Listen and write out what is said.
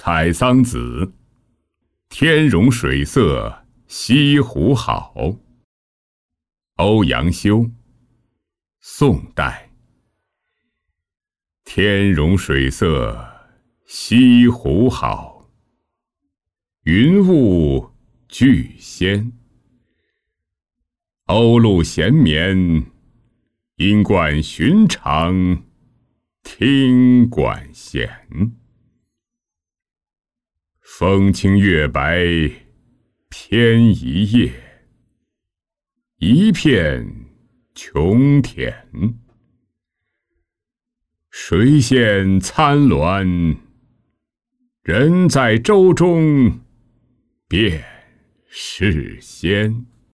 采桑子，天容水色西湖好。欧阳修，宋代。天容水色西湖好，云雾俱仙。鸥鹭闲眠，应惯寻常听管弦。风清月白偏一夜，一片琼田。水现参峦，人在舟中便是仙。